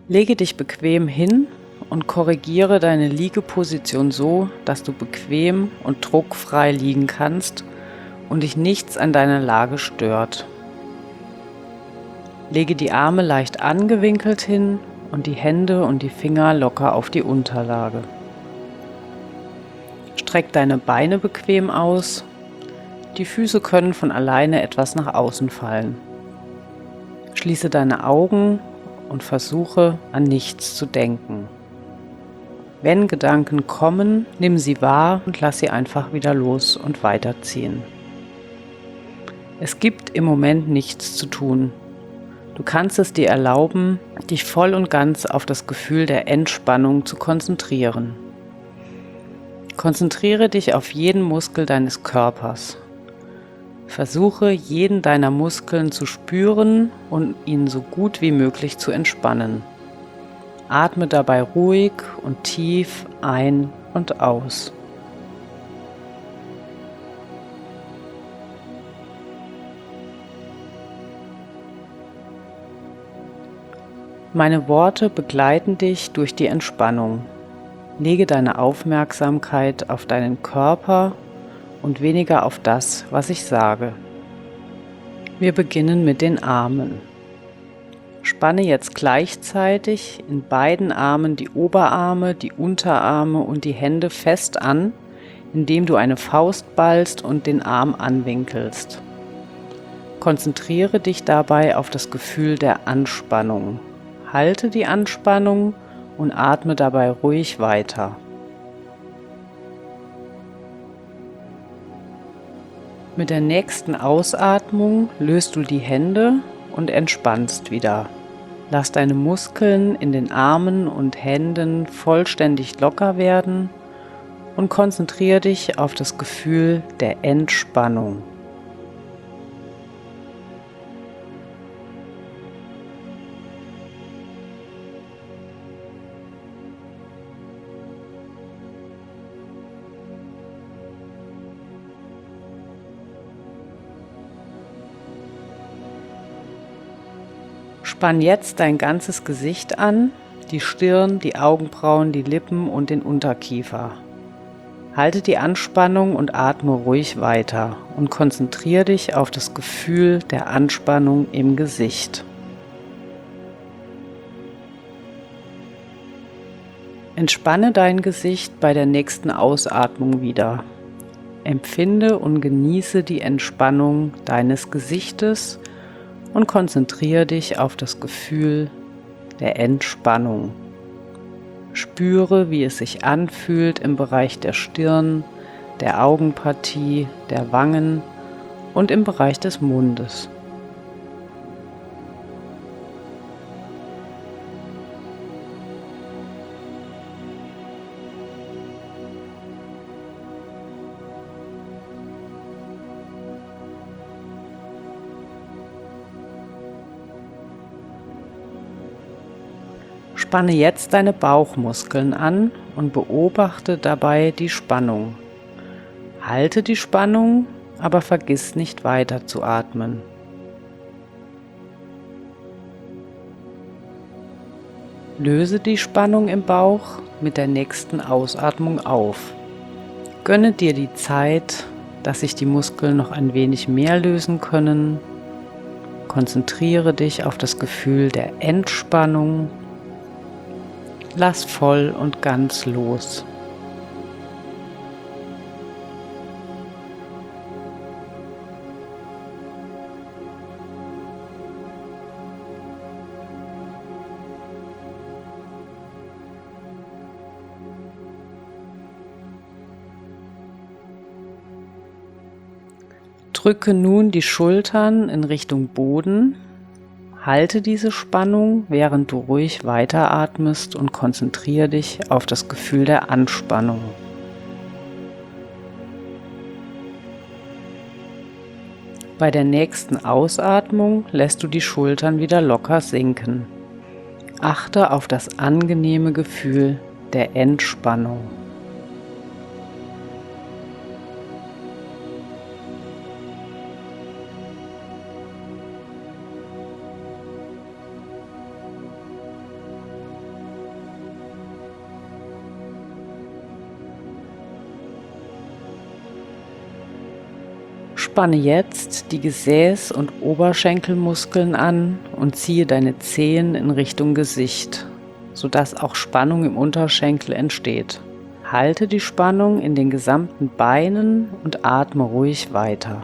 Lege dich bequem hin und korrigiere deine Liegeposition so, dass du bequem und druckfrei liegen kannst und dich nichts an deiner Lage stört. Lege die Arme leicht angewinkelt hin und die Hände und die Finger locker auf die Unterlage. Streck deine Beine bequem aus. Die Füße können von alleine etwas nach außen fallen. Schließe deine Augen und versuche, an nichts zu denken. Wenn Gedanken kommen, nimm sie wahr und lass sie einfach wieder los und weiterziehen. Es gibt im Moment nichts zu tun. Du kannst es dir erlauben, dich voll und ganz auf das Gefühl der Entspannung zu konzentrieren. Konzentriere dich auf jeden Muskel deines Körpers. Versuche, jeden deiner Muskeln zu spüren und ihn so gut wie möglich zu entspannen. Atme dabei ruhig und tief ein und aus. Meine Worte begleiten dich durch die Entspannung. Lege deine Aufmerksamkeit auf deinen Körper und weniger auf das, was ich sage. Wir beginnen mit den Armen. Spanne jetzt gleichzeitig in beiden Armen die Oberarme, die Unterarme und die Hände fest an, indem du eine Faust ballst und den Arm anwinkelst. Konzentriere dich dabei auf das Gefühl der Anspannung. Halte die Anspannung und atme dabei ruhig weiter. Mit der nächsten Ausatmung löst du die Hände und entspannst wieder. Lass deine Muskeln in den Armen und Händen vollständig locker werden und konzentriere dich auf das Gefühl der Entspannung. Spann jetzt dein ganzes Gesicht an, die Stirn, die Augenbrauen, die Lippen und den Unterkiefer. Halte die Anspannung und atme ruhig weiter und konzentriere dich auf das Gefühl der Anspannung im Gesicht. Entspanne dein Gesicht bei der nächsten Ausatmung wieder. Empfinde und genieße die Entspannung deines Gesichtes und konzentriere dich auf das Gefühl der Entspannung. Spüre, wie es sich anfühlt im Bereich der Stirn, der Augenpartie, der Wangen und im Bereich des Mundes. Spanne jetzt deine Bauchmuskeln an und beobachte dabei die Spannung. Halte die Spannung, aber vergiss nicht weiter zu atmen. Löse die Spannung im Bauch mit der nächsten Ausatmung auf. Gönne dir die Zeit, dass sich die Muskeln noch ein wenig mehr lösen können. Konzentriere dich auf das Gefühl der Entspannung. Lass voll und ganz los. Drücke nun die Schultern in Richtung Boden. Halte diese Spannung, während du ruhig weiteratmest und konzentriere dich auf das Gefühl der Anspannung. Bei der nächsten Ausatmung lässt du die Schultern wieder locker sinken. Achte auf das angenehme Gefühl der Entspannung. Spanne jetzt die Gesäß- und Oberschenkelmuskeln an und ziehe deine Zehen in Richtung Gesicht, sodass auch Spannung im Unterschenkel entsteht. Halte die Spannung in den gesamten Beinen und atme ruhig weiter.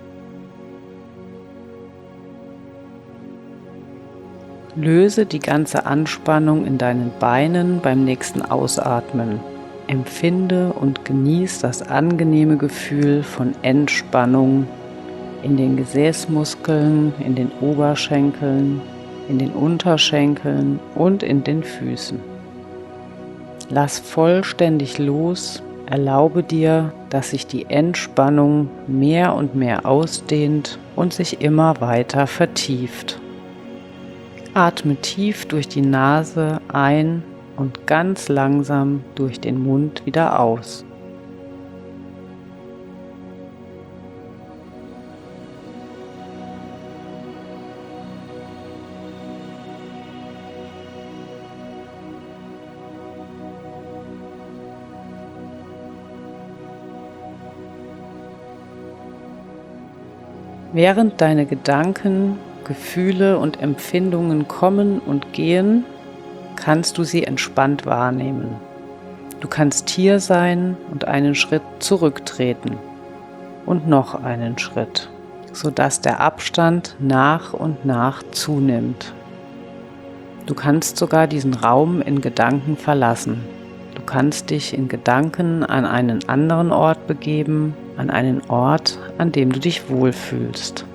Löse die ganze Anspannung in deinen Beinen beim nächsten Ausatmen. Empfinde und genieße das angenehme Gefühl von Entspannung in den Gesäßmuskeln, in den Oberschenkeln, in den Unterschenkeln und in den Füßen. Lass vollständig los, erlaube dir, dass sich die Entspannung mehr und mehr ausdehnt und sich immer weiter vertieft. Atme tief durch die Nase ein und ganz langsam durch den Mund wieder aus. Während deine Gedanken, Gefühle und Empfindungen kommen und gehen, kannst du sie entspannt wahrnehmen. Du kannst hier sein und einen Schritt zurücktreten und noch einen Schritt, sodass der Abstand nach und nach zunimmt. Du kannst sogar diesen Raum in Gedanken verlassen. Du kannst dich in Gedanken an einen anderen Ort begeben, an einen Ort, an dem du dich wohlfühlst.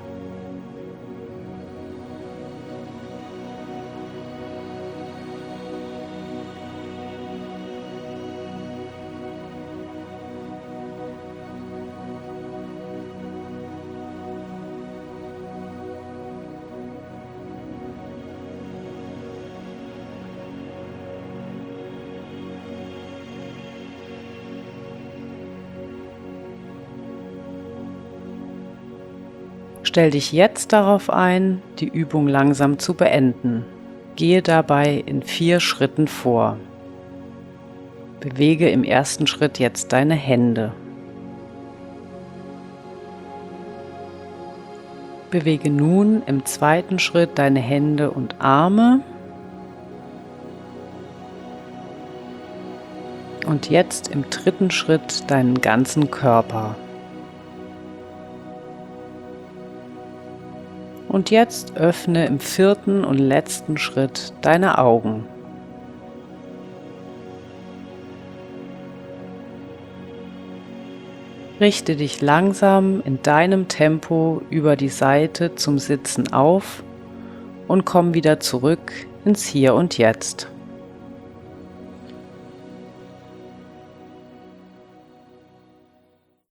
Stell dich jetzt darauf ein, die Übung langsam zu beenden. Gehe dabei in 4 Schritten vor. Bewege im ersten Schritt jetzt deine Hände. Bewege nun im zweiten Schritt deine Hände und Arme. Und jetzt im dritten Schritt deinen ganzen Körper. Und jetzt öffne im vierten und letzten Schritt deine Augen. Richte dich langsam in deinem Tempo über die Seite zum Sitzen auf und komm wieder zurück ins Hier und Jetzt.